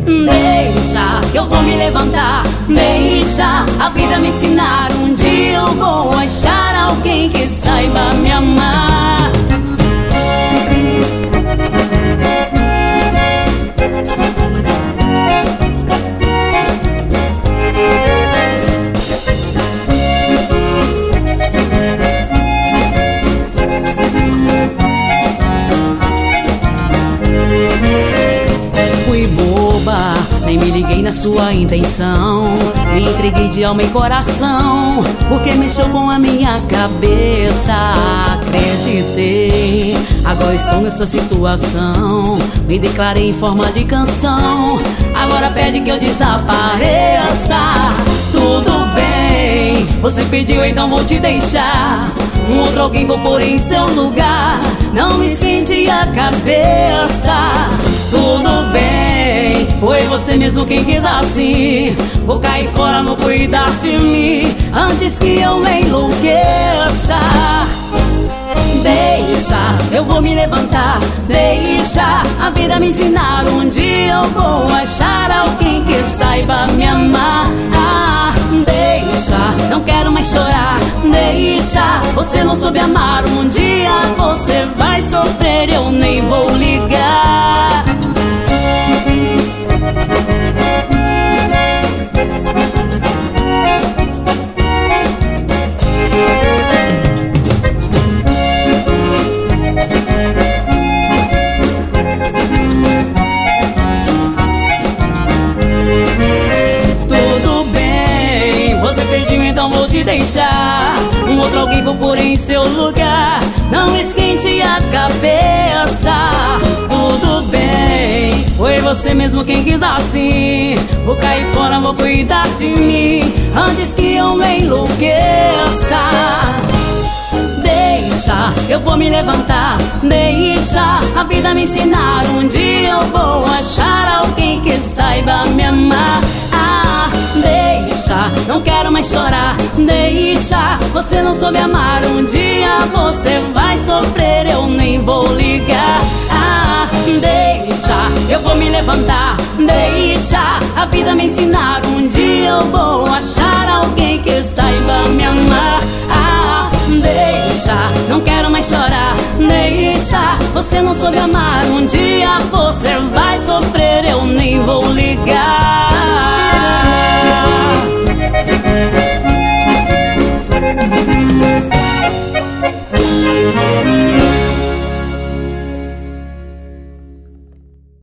Deixa que eu vou me levantar, deixa a vida me ensinar. Um dia eu vou achar alguém que saiba me amar. Nem me liguei na sua intenção, me entreguei de alma e coração, porque mexeu com a minha cabeça. Acreditei, agora estou nessa situação, me declarei em forma de canção. Agora pede que eu desapareça. Tudo bem, você pediu, então vou te deixar. Um outro alguém vou pôr em seu lugar. Não me sente a cabeça. Tudo bem, foi você mesmo quem quis assim. Vou cair fora, vou cuidar de mim antes que eu me enlouqueça. Deixa, eu vou me levantar, deixa a vida me ensinar. Um dia eu vou achar alguém que saiba me amar. Deixa, não quero mais chorar. Deixa, você não soube amar. Um dia você vai sofrer, eu nem vou ligar. Então vou te deixar. Um outro alguém vou pôr em seu lugar. Não esquente a cabeça. Tudo bem, foi você mesmo quem quis assim. Vou cair fora, vou cuidar de mim antes que eu me enlouqueça. Deixa, eu vou me levantar, deixa a vida me ensinar. Um dia eu vou achar alguém que saiba me amar. Deixa, não quero mais chorar. Deixa, você não soube amar. Um dia você vai sofrer, eu nem vou ligar. Deixa, eu vou me levantar, deixa a vida me ensinar. Um dia eu vou achar alguém que saiba me amar. Deixa, não quero mais chorar. Deixa, você não soube amar. Um dia você